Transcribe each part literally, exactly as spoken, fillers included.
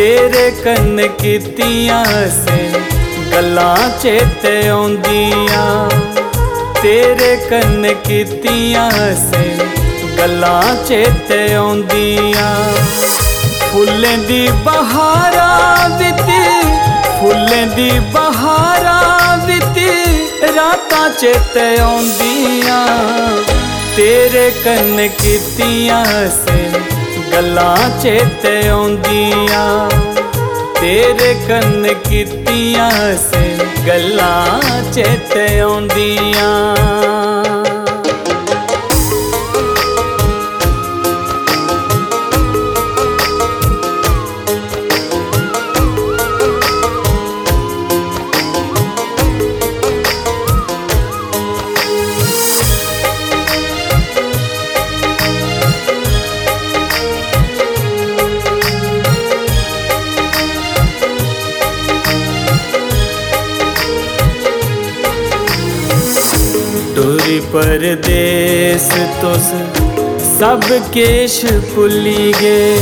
तेरे कन्न कीतियां से गल्लां चेते आउंदियां। तेरे कन्न कीतियां से गल्लां चेते आउंदियां। फुल्लें दी बहारा विच फुल्लें दी बहारा विच रातां चेते आउंदियां। तेरे कन्न कीतियां से गल्लां चेते आउंदियां। तेरे कन्न कीतियां से गल्लां चेते आउंदियां। टुरी परदेस तुस सब केश भुल्ली गए।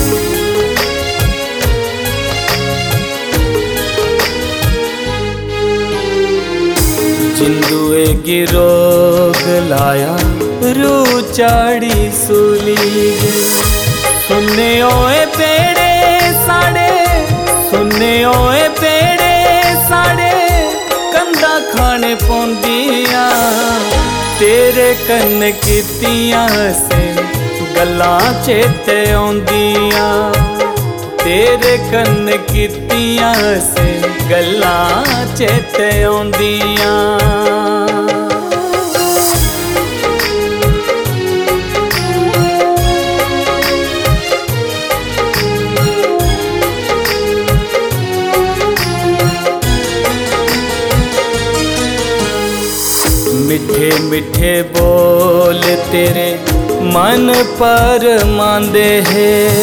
जिंदुए गिरोग लाया रू चाड़ी सूली गए। सुनने ओए पेड़े साड़े सुनने ओए पेड़े साड़े कंधा खाने पौंदियां। तेरे कन्न कीतियां से गल्लां चेते आउंदियां। तेरे कन्न कीतियां से गल्लां चेते आउंदियां। मिठे मिठे बोल तेरे मन पर मांदे हैं।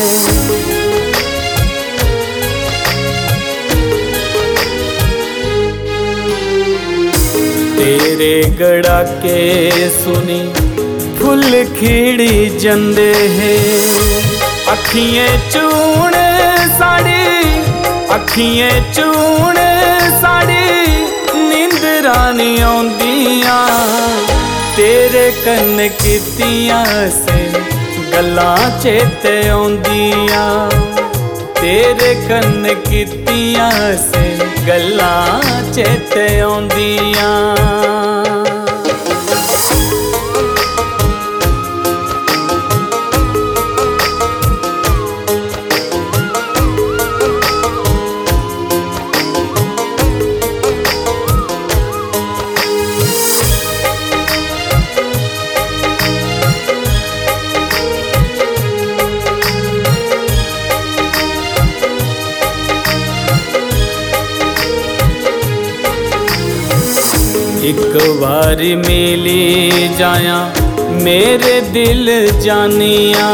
तेरे गड़ा के सुनी फुल खिड़ी जंदे हैं। अखियां चूण साड़ी अखियां चूण साड़ी नींदरां नहीं आउंदियां। तेरे कन्न कीतियां से गल्लां चेते आउंदियां। तेरे कन्न कीतियां से गल्लां चेते आउंदियां। एक बारी मिली जाया मेरे दिल जानिया।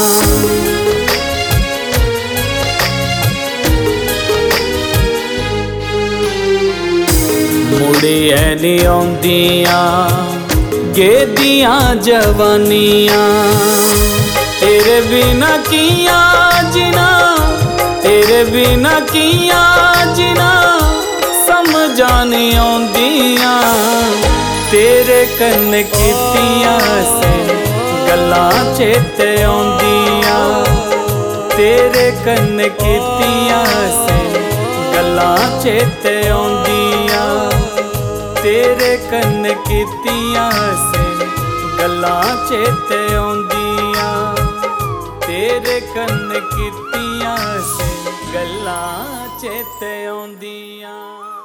मुड़िया नहीं आउंदियां गेदियां जवानियां। तेरे बिना किया जिना तेरे बिना किया जिना समझा नहीं आउंदियां। तेरे कन्न कीतियां से गल्लां चेते आउंदियां। तेरे कन्न कीतियां से गल्लां चेते आउंदियां। तेरे कन्न कीतियां से गल्लां चेते आउंदियां। तेरे कन्न कीतियां से गल्लां चेते आउंदियां।